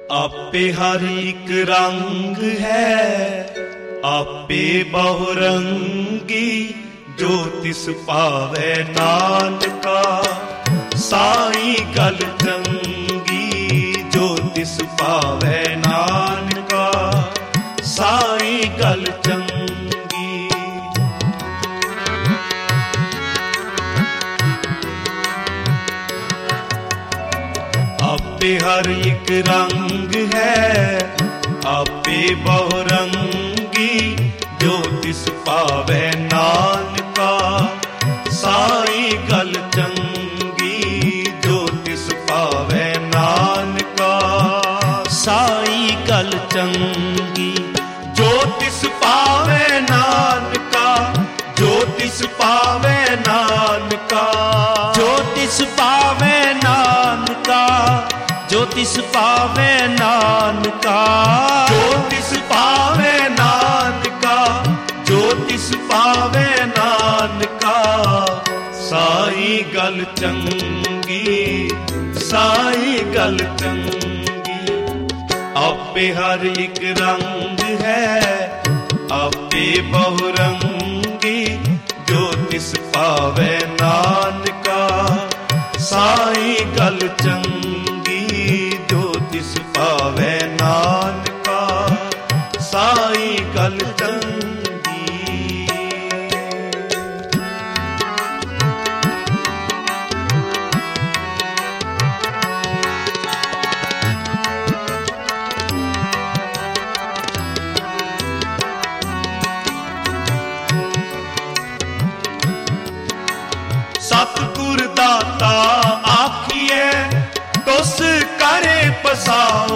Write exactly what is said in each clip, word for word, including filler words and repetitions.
आपे हर एक रंग है, आपे बहुरंगी, जो तिस पावै नानका। साई गल चंगी, जो तिस पावै नानका। साई गल चंगी। आपे हर एक रंग है, आपे बहुरंगी, जो तिस पावै नानका। साई गल चंगी, जो तिस पावै नानका। साई गल चंगी, जो तिस पावै नानका। जो तिस पावै नानका। जो तिस पावै नानका। जो तिस पावै नानका। जो तिस पावै नानका। जो तिस पावै नानका। साई गल चंगी, साई गल चंगी। आपे हर एक रंग है, आपे बहुरंगी, जो तिस पावै नानका। साई गल चंगी, जो तिस पावै नानका। साई गल चंगी। सतगुर दाता आखिए, तुस करे पसाओ।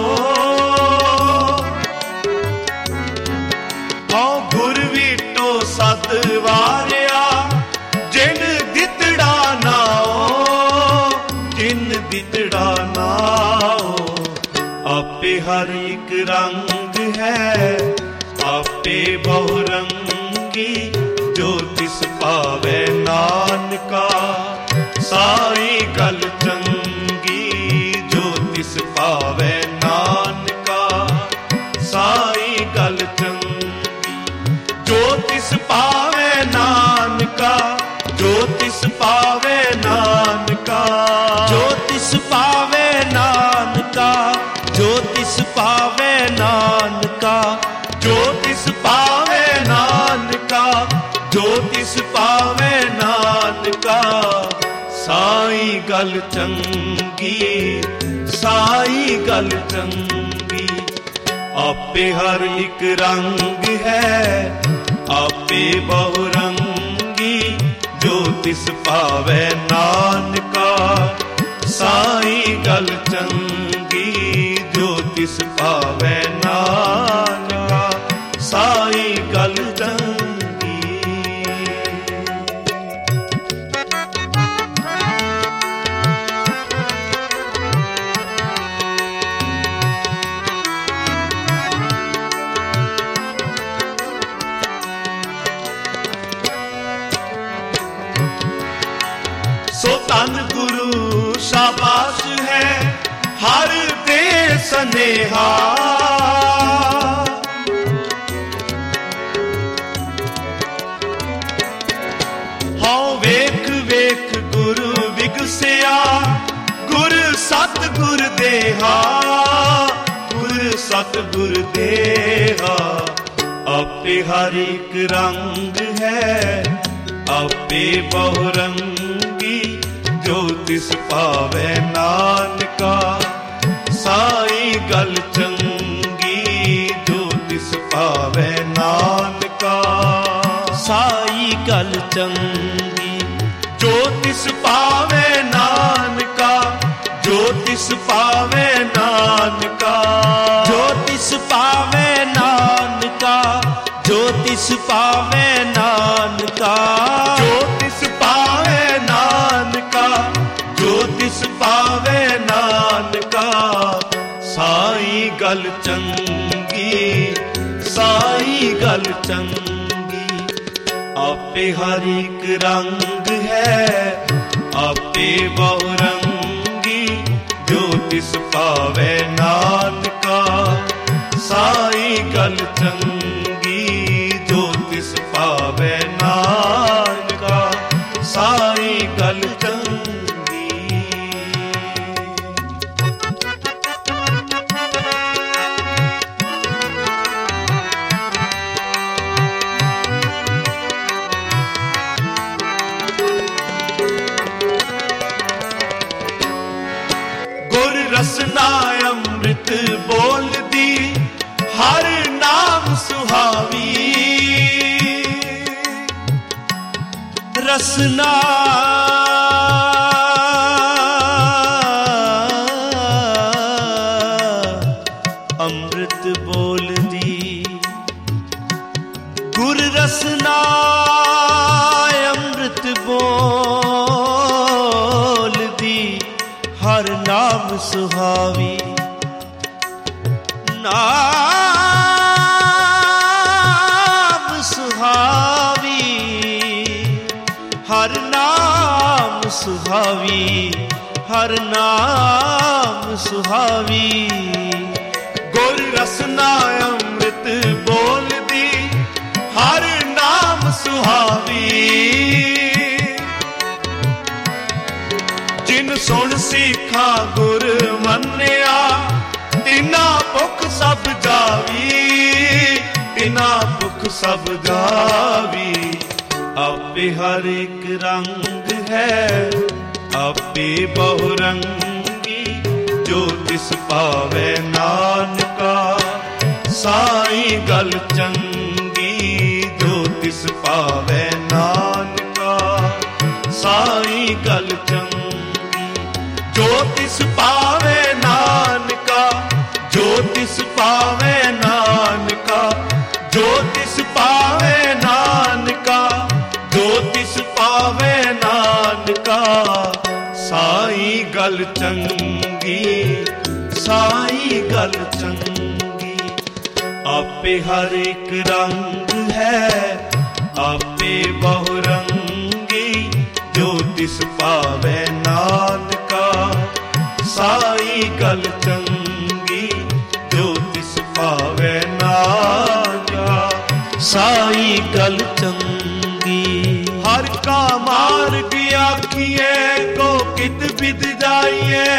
हाँ गुर विटो सत वारिया, जिन दितड़ा नाओ। जिन दितड़ा नाओ। आपे हर एक रंग है, आपे बहुरंगी, जो तिस पावै नानका। साई गल चंगी, जो तिस पावै नानका। साई गल चंगी, जो तिस पावै नानका। जो तिस पावै नानका। जो तिस पावै नानका। जो तिस पावै नानका। जो तिस पावै नानका। जो तिस पावै नानका। साई गल चंगी, साई गल चंगी। आपे हर एक रंग है, आपे बहुरंगी, जो तिस पावै नानका। साई गल चंगी, जो तिस पावै नानका। साई गल चंगी। सो धन गुरु शाबाश है, हर दे सनेहा। हाँ वेख वेख गुरु विगसिया, गुर सतगुर देहा। गुर सतगुर देहा। आपे हर एक रंग है, आपे बहुरंगी, जो तिस पावै नानका। साई गल चंगी, जो तिस पावै नानका। साई गल चंगी, जो तिस पावै नानका। जो तिस पावै नानका। जो तिस पावै नानका। जो तिस पावै नानका। जो तिस पावै नानका। जो तिस पावै नानका। साई गल चंगी, साई गल चंगी। आपे हर एक रंग है, आपे बहुरंगी, जो तिस पावै नानका। गल चंगी जो तिस पावे नानका, साई गल चंगी। गुर रसना अमृत बोलदी हर नाम सुहावी, रसना अमृत बोलदी, गुर रसना अमृत बोलदी हर नाम सुहावी। नाम सुहावी हर नाम सुहावी, हर नाम सुहावी। गुर रसना अमृत बोलदी हर नाम सुहावी, जिन सुन सीखा गुर मन्निया तिना भुख सब जावी, तिना भुख सब जावी। आपे हर एक रंग है आपे बहुरंगी, जो तिस पावे नानका, साई गल चंगी जो तिस पावे नानका, साई गल चंगी। जो तिस पावे नानका, जो तिस पावे नानका, जो तिस पावे नानका, जो तिस पावे नानका, साई गल चंगी, साई गल चंगी। आपे हर एक रंग है आपे बहुरंगी, जो तिस पावे नानका, साई गल चंगी जो तिस पावे नानका, साई गल चंगी। हर का मार्ग आखिए को कित बिद जाइए,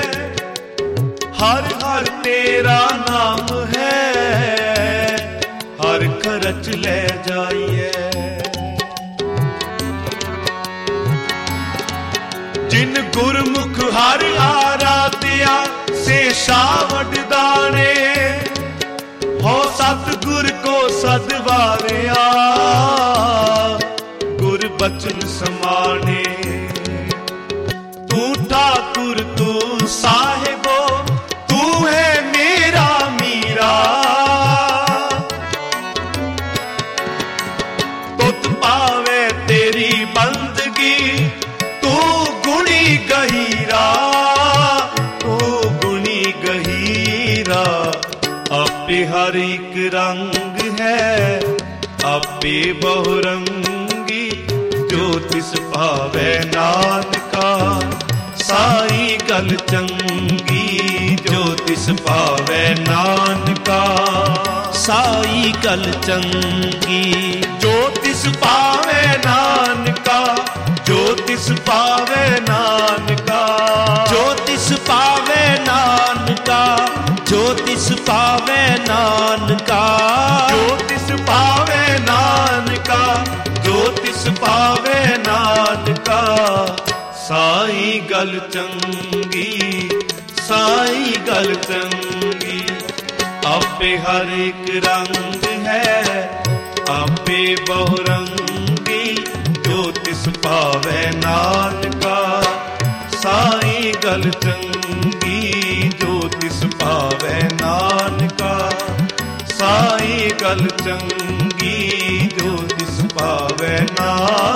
हर हर तेरा नाम है हर खरच ले जाइए। जिन गुरमुख हर आराध्या से शावड दाने, हो सतगुर को सदवारिया गुर बचन समाने। तू ठाकुर तू साहिबो तू है मेरा मीरा, तुत पावे तेरी बंदगी तू गुणी गहीरा, तू गुणी गहीरा। आपे हर एक रंग है आपे बहुरंगी, जो तिस पावे नानका, साई गल चंगी जो तिस पावे नानका, साई गल चंगी। जो तिस पावे नानका, जो तिस पावे नानका, जो तिस पावे नानका, जो तिस पावे नानका, जो तिस पावे नानका, जो तिस पावे नानका, साई गल चंगी, साई गल चंगी। आपे हर एक रंग है आपे बहुरंगी, जो तिस पावे नानका, साई गल चंगी जो तिस पावे नानका, साई गल चंगी जो तिस पावे नानका।